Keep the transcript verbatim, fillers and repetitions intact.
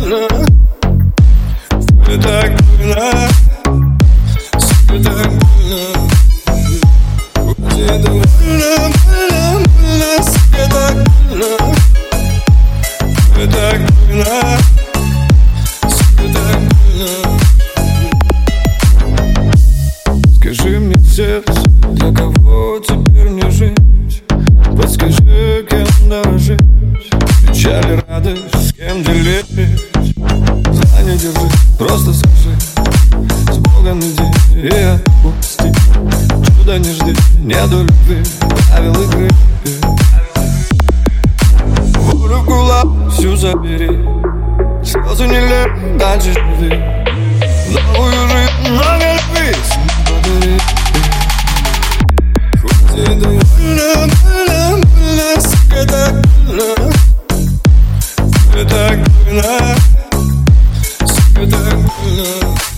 больно, тебе так больно, тебе так больно. Тебе больно, больно, больно, тебе так больно, тебе так больно, тебе так больно. Скажи мне, сердце, для кого теперь мне жить? Подскажи, кем дорожить? Печаль и радость, с кем делить? Знания держи, просто скажи. С Богом иди и отпусти. Чуда не жди, нету любви, правил игры. Волю в кулак всю забери, слезы не лей, дальше живи. Новую жизнь, много любви подари. Тебе больно, больно, больно, тебе так больно, тебе так больно, тебе так больно.